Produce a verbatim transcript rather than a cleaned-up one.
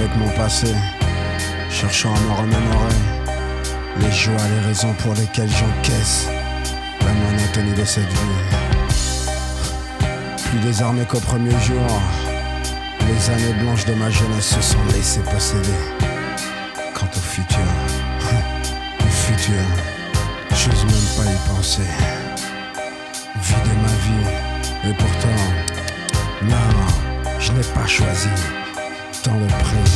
avec mon passé, cherchant à me remémorer les joies, les raisons pour lesquelles j'encaisse la monotonie de cette vie. Plus désarmé qu'au premier jour, les années blanches de ma jeunesse se sont laissées posséder. Quant au futur, le futur, j'ose même pas y penser. Vider ma vie, et pourtant, non, je n'ai pas choisi. Dans le présent